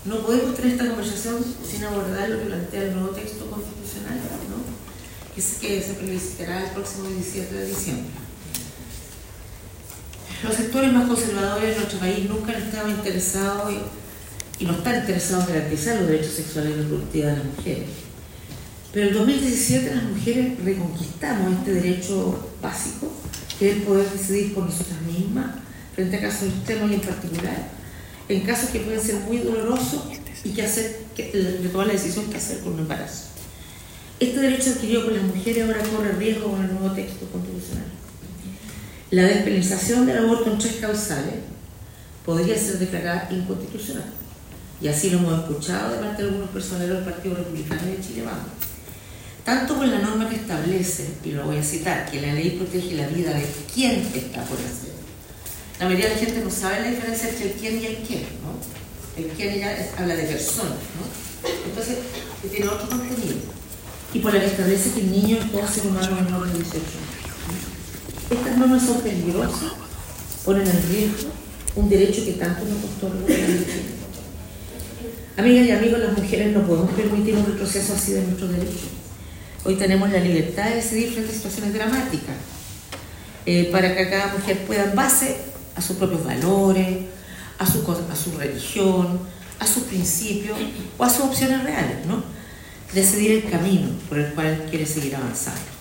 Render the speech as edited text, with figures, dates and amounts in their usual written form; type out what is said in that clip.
no podemos tener esta conversación sin abordar lo que plantea el nuevo texto constitucional, ¿no? que se plebiscitará el próximo 17 de diciembre. Los sectores más conservadores de nuestro país nunca han estado interesados y no están interesados en garantizar los derechos sexuales y reproductivos de las mujeres. Pero en 2017 las mujeres reconquistamos este derecho básico, que es el poder decidir por nosotras mismas frente a casos extremos y en particular, en casos que pueden ser muy dolorosos y de tomar la decisión que hacer con un embarazo. Este derecho adquirido por las mujeres ahora corre riesgo con el nuevo texto constitucional. La despenalización del aborto en 3 causales podría ser declarada inconstitucional. Y así lo hemos escuchado de parte de algunos personeros del Partido Republicano de Chile Vamos. Tanto por la norma que establece, y lo voy a citar, que la ley protege la vida de quien está por hacer. La mayoría de la gente no sabe la diferencia entre el quién y el quién, ¿no? El quién ya habla de personas, ¿no? Entonces, tiene otro contenido. Y por la que establece que el niño es todo ser humano menor de 18 años. Estas normas son peligrosas, ponen en riesgo un derecho que tanto nos costó recuperar en Chile. Amigas y amigos, las mujeres no podemos permitir un retroceso así de nuestros derechos. Hoy tenemos la libertad de decidir frente a situaciones dramáticas, para que cada mujer pueda, en base a sus propios valores, a su religión, a sus principios o a sus opciones reales, ¿no?, decidir el camino por el cual quiere seguir avanzando.